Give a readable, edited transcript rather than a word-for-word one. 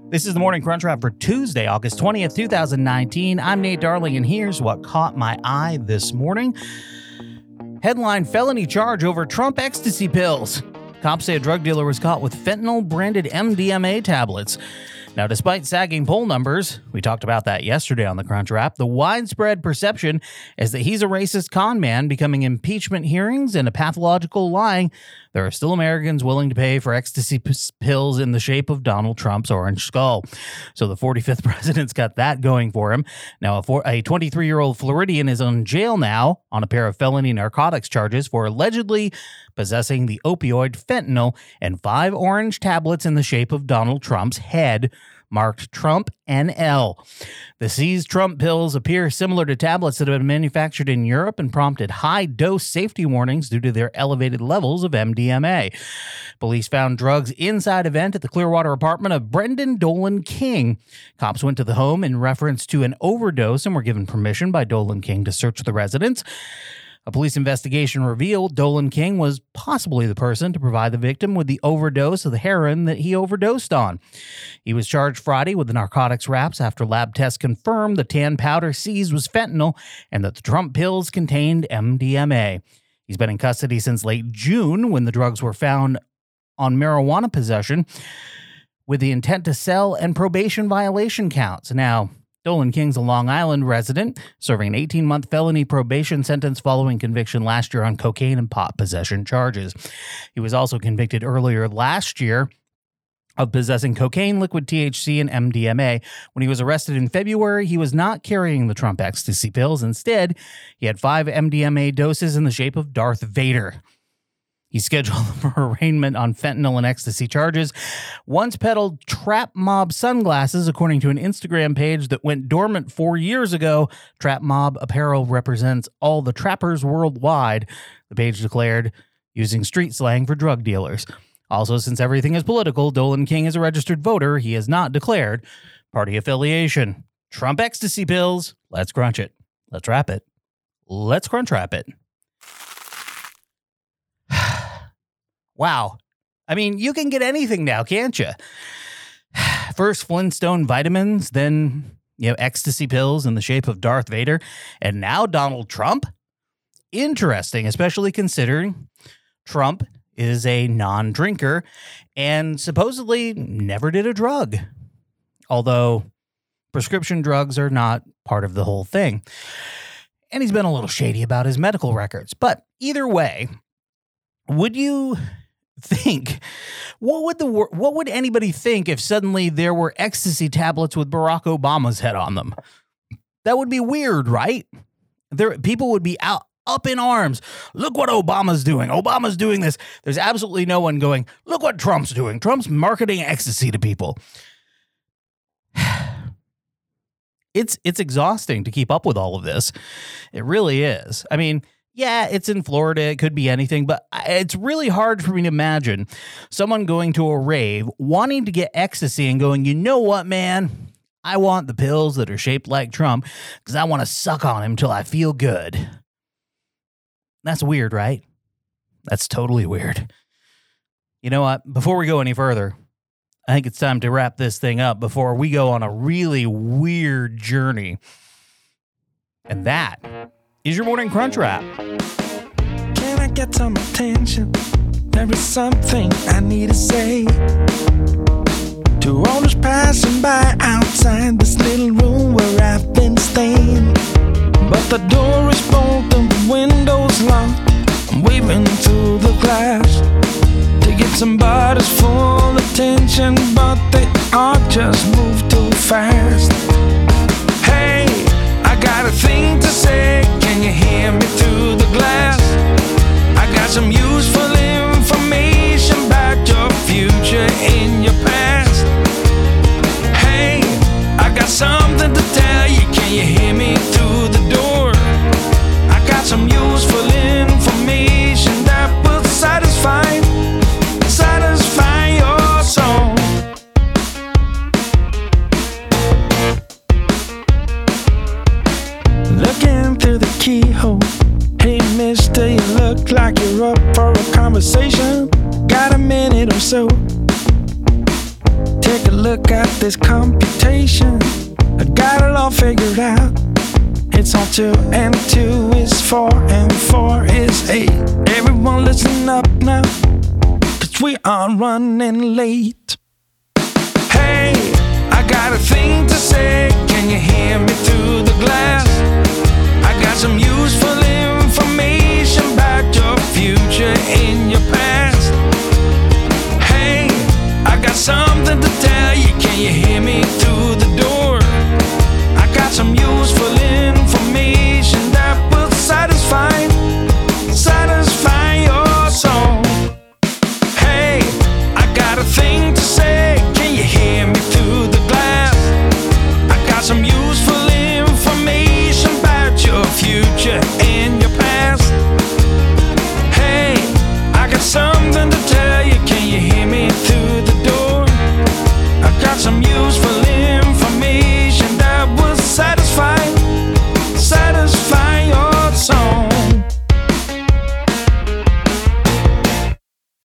This is the Morning Crunch Wrap for Tuesday, August 20th, 2019. I'm Nate Darling, and here's what caught my eye this morning. Headline: felony charge over Trump ecstasy pills. Cops say a drug dealer was caught with fentanyl-branded MDMA tablets. Now, despite sagging poll numbers, we talked about that yesterday on the Crunch Wrap, the widespread perception is that he's a racist con man becoming impeachment hearings and a pathological lying. There are still Americans willing to pay for ecstasy pills in the shape of Donald Trump's orange skull. So the 45th president's got that going for him. Now, a 23-year-old Floridian is in jail now on a pair of felony narcotics charges for allegedly possessing the opioid fentanyl and 5 orange tablets in the shape of Donald Trump's head, marked Trump NL. The seized Trump pills appear similar to tablets that have been manufactured in Europe and prompted high-dose safety warnings due to their elevated levels of MDMA. Police found drugs inside a vent at the Clearwater apartment of Brendan Dolan King. Cops went to the home in reference to an overdose and were given permission by Dolan King to search the residence. A police investigation revealed Dolan King was possibly the person to provide the victim with the overdose of the heroin that he overdosed on. He was charged Friday with the narcotics raps after lab tests confirmed the tan powder seized was fentanyl and that the Trump pills contained MDMA. He's been in custody since late June when the drugs were found on marijuana possession with the intent to sell and probation violation counts. Now, Dolan King's a Long Island resident, serving an 18-month felony probation sentence following conviction last year on cocaine and pot possession charges. He was also convicted earlier last year of possessing cocaine, liquid THC, and MDMA. When he was arrested in February, he was not carrying the Trump ecstasy pills. Instead, he had 5 MDMA doses in the shape of Darth Vader. He's scheduled for arraignment on fentanyl and ecstasy charges. Once peddled Trap Mob sunglasses, according to an Instagram page that went dormant 4 years ago. Trap Mob apparel represents all the trappers worldwide, the page declared, using street slang for drug dealers. Also, since everything is political, Dolan King is a registered voter. He has not declared party affiliation. Trump ecstasy pills. Let's crunch it. Let's wrap it. Let's crunch wrap it. Wow. I mean, you can get anything now, can't you? First Flintstone vitamins, then, ecstasy pills in the shape of Darth Vader, and now Donald Trump? Interesting, especially considering Trump is a non-drinker and supposedly never did a drug. Although prescription drugs are not part of the whole thing. And he's been a little shady about his medical records. But either way, would you think, what would anybody think if suddenly there were ecstasy tablets with Barack Obama's head on them? That would be weird, right? People would be up in arms. Look what Obama's doing. Obama's doing this. There's absolutely no one going, look what Trump's doing. Trump's marketing ecstasy to people. It's exhausting to keep up with all of this. It really is. I mean, yeah, it's in Florida. It could be anything, but it's really hard for me to imagine someone going to a rave, wanting to get ecstasy and going, you know what, man? I want the pills that are shaped like Trump because I want to suck on him till I feel good. That's weird, right? That's totally weird. You know what? Before we go any further, I think it's time to wrap this thing up before we go on a really weird journey. And that is your Morning Crunch Wrap. Can I get some attention? There is something I need to say to all those passing by outside this little room where I've been staying. But the door is bolted and the window's locked. I'm waving through the glass to get somebody's full attention, but they all just move too fast. Hey, I got a thing to say. Can you hear me through the glass? I got some useful information about your future in your past. Hey, I got something to tell you. Can you hear me through the door? I got some useful information that will satisfy your soul. Looking through the keyhole. Hey mister, you look like you're up for a conversation. Got a minute or so? Take take a look at this computation. I got it all figured out. It's on 2 and 2 is 4 and 4 is 8. Everyone listen up now, 'cause we are running late. Hey, I got a thing to say. Can you hear me through the glass? I got some useful information about your future and your past. Hey, I got something to tell you. Can you hear me through the door? I got some useful information that will satisfy your soul. Hey, I got a thing to say. Can you hear me through the glass? I got some useful information about your future and your past. Hey, I got something to tell